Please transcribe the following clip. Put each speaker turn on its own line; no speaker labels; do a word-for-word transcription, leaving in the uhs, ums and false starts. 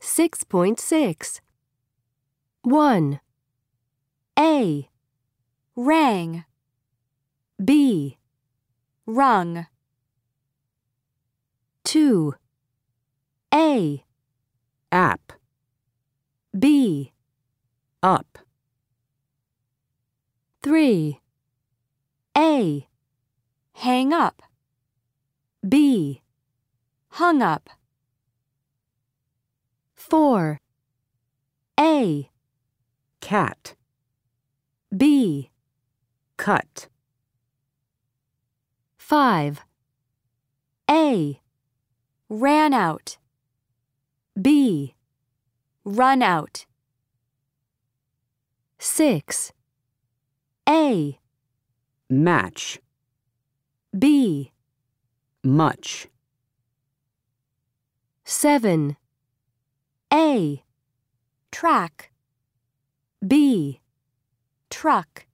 six point six. one. A.
Rang,
B.
rung.
two. A.
App.
B.
Up.
three. A.
Hang up,
B.
hung up.
four. A.
Cat.
B.
Cut.
five. A.
Ran out,
B.
run out.
six. A.
Match.
B.
Much.
seven. A.
Track,
B.
truck.